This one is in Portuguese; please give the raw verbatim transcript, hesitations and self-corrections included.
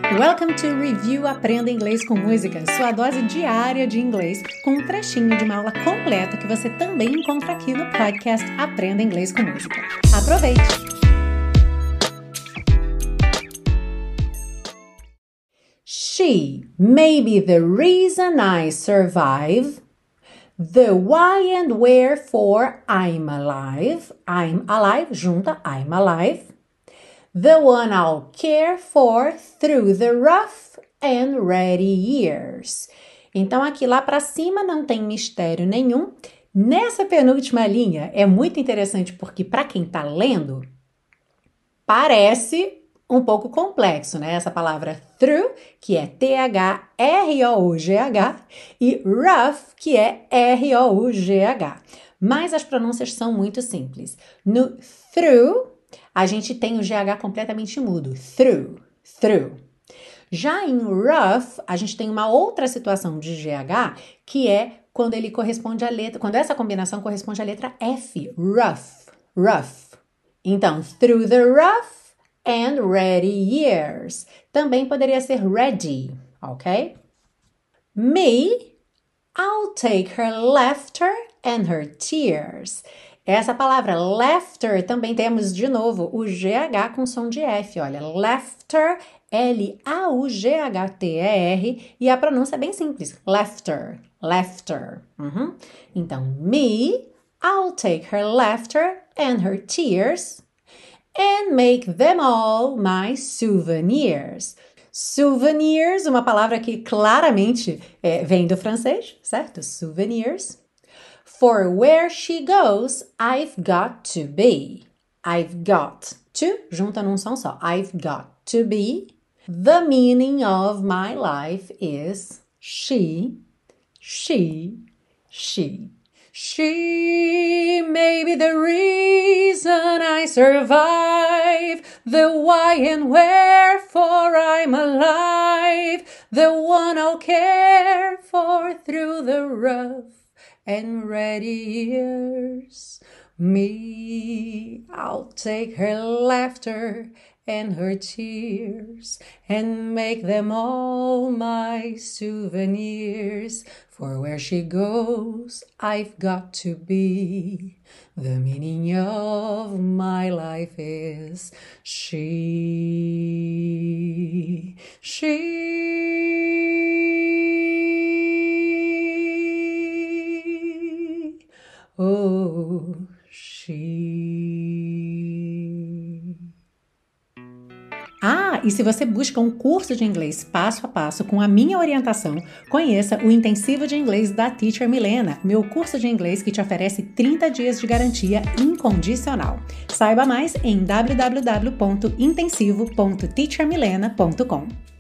Welcome to Review Aprenda Inglês com Música, sua dose diária de inglês, com um trechinho de uma aula completa que você também encontra aqui no podcast Aprenda Inglês com Música. Aproveite! She may be the reason I survive, the why and wherefore I'm alive, I'm alive, junta, I'm alive, the one I'll care for through the rough and ready years. Então, aqui lá para cima não tem mistério nenhum. Nessa penúltima linha é muito interessante porque para quem está lendo, parece um pouco complexo, né? Essa palavra through, que é T H R O U G H, e rough, que é R O U G H. Mas as pronúncias são muito simples. No through, a gente tem o G H completamente mudo. Through, through. Já em rough, a gente tem uma outra situação de G H, que é quando ele corresponde à letra, quando essa combinação corresponde à letra F. Rough, rough. Então, through the rough and ready years. Também poderia ser ready, ok? Me, I'll take her laughter and her tears. Essa palavra laughter também temos de novo o G H com som de F. Olha, laughter, L A U G H T E R, e a pronúncia é bem simples. Laughter, laughter. Uhum. Então, me, I'll take her laughter and her tears and make them all my souvenirs. Souvenirs, uma palavra que claramente é, vem do francês, certo? Souvenirs. For where she goes, I've got to be. I've got to, junta num som só. I've got to be. The meaning of my life is she, she, she. She may be the reason I survive, the why and wherefore I'm alive, the one I'll care for through the rough and ready years. Me, I'll take her laughter and her tears and make them all my souvenirs. For where she goes, I've got to be. The meaning of my life is she, she, oh, she. Ah, e se você busca um curso de inglês passo a passo com a minha orientação, conheça o Intensivo de Inglês da Teacher Milena, meu curso de inglês que te oferece trinta dias de garantia incondicional. Saiba mais em w w w ponto intensivo ponto teacher milena ponto com.